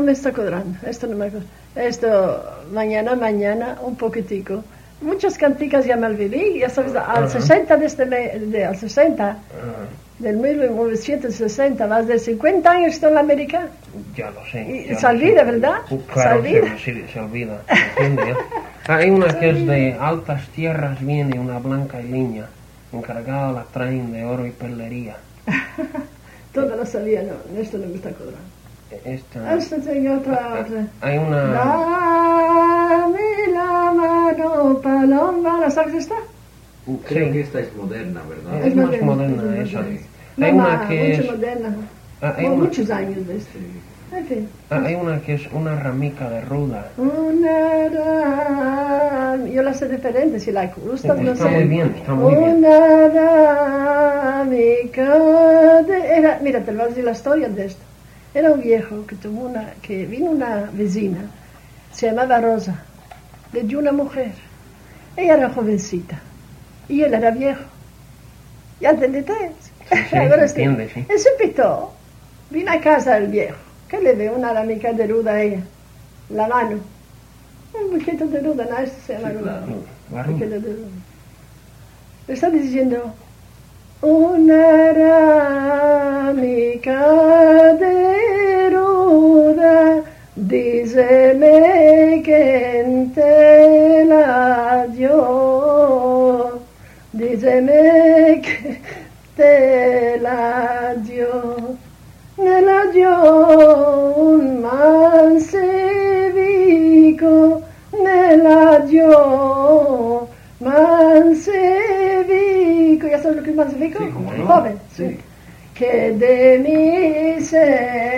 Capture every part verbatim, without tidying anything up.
me está cuadrando, esto no me acuerdo. Esto, mañana, mañana, un poquitico. Muchas canticas ya me olvidé, ya sabes, al sesenta de este me, de, al sesenta, del mil novecientos sesenta, más de cincuenta años estoy en América. Ya lo sé. Y ya se olvida, sé. ¿verdad? Uh, claro, se olvida. Se, se, se olvida. ¿Entiende, ya? Hay una que es de altas tierras, viene una blanca y línea, encargada la traen de oro y perlería. Todo lo sabía, no, esto no me está cobrando. Esta... Esta tengo otra, otra. Hay una... Dame la mano, paloma, ¿la sabes esta? Creo Sí. que esta es moderna, ¿verdad? Es, Es más moderna, moderna es esa. moderna. Hay No, una ma, que mucho es... moderna. Ah, hay, Con una, muchos años de esto. En fin. ah, hay una que es una ramica de ruda. Una ram... Yo la sé diferente, si la gusta, no Está sé. muy bien, está muy bien. Una ramica de... Era, mira, te lo voy a decir la historia de esto. Era un viejo que tuvo una... que vino una vecina, se llamaba Rosa, le dio una mujer. Ella era jovencita y él era viejo. ¿Ya entendiste? Sí, sí, Ahora entiende, sí. Él se pitó, vino a casa del viejo. ¿Qué le ve? Una ramica de ruda a ella, la mano. Un poquito de ruda, ¿no? Eso se llama Sí, ruda. claro. La Un poquito ruda. de ruda. Le está diciendo, una ramica de ruda, díceme quién te la dio, díceme que te la dio, me la dio un mancebico, me la dio mancebico, ¿ya sabes lo que es mancebico? Sí, cómo no. Joven, Sí. que de mí se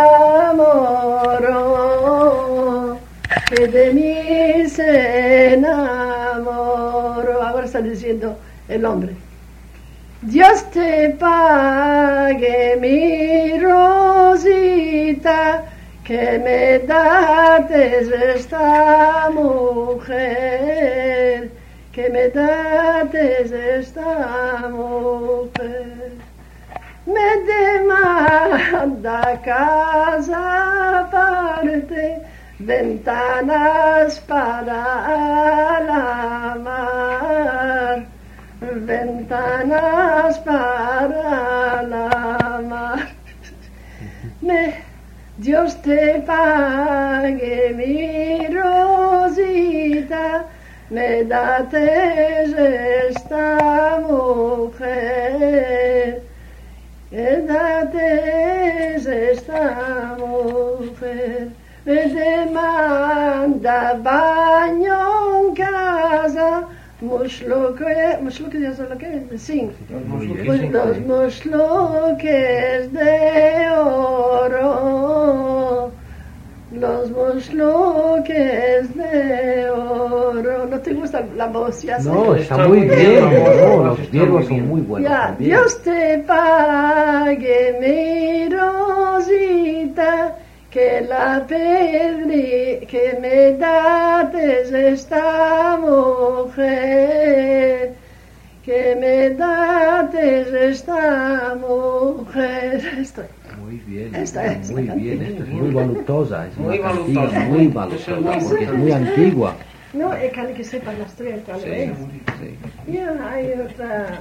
enamoró, que de mí se enamoró. Ahora está diciendo el hombre. Dios te pague, mi Rosita, que me dates esta mujer, que me dates esta mujer. Me demanda casa aparte, ventanas para la mar, ventanas para la mar. Me, Dios te pague, mi Rosita, me dates esta mujer, me dates esta mujer. Me demanda baño en casa, musloque, musloque, ¿ya sabes lo que es? Sí. Muy bien. Pues los musloques de oro, los musloques de oro. ¿No te gusta la voz? Ya sé. No, Está está muy muy bien. bien, No, vamos, los está griegos muy son bien. muy buenos Ya, también. Dios te pague, mi Rosita, que la pedri, que me dates esta mujer, que me dates esta mujer. Estoy. Muy bien, Esta es muy la bien. cantina. Esto es muy valutosa. Es Muy una cantiga valutosa. muy Eso valutosa es muy porque es importante. muy antigua. No, es que hay que sepa la historia, tal Sí, vez. sí. Ya hay otra.